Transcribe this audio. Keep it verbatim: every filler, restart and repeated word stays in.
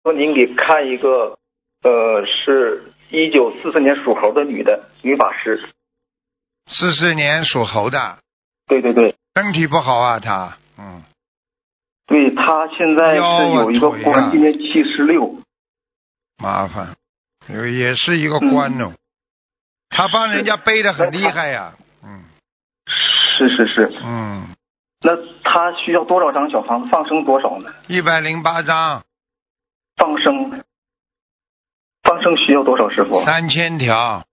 说您给看一个，呃，是一九四四年属猴的女的女法师。 四四年属猴的。 对对对。 身体不好啊，她，嗯。 对，她现在是有一个官， 啊、 今年七十六。 麻烦，有也是一个官哦。她、嗯、帮人家背得很厉害呀、啊，嗯。 是是是。 嗯。 那她需要多少张小房子？放生多少呢？ 一百零八张。 放生。放生需要多少，师傅？ 三千条。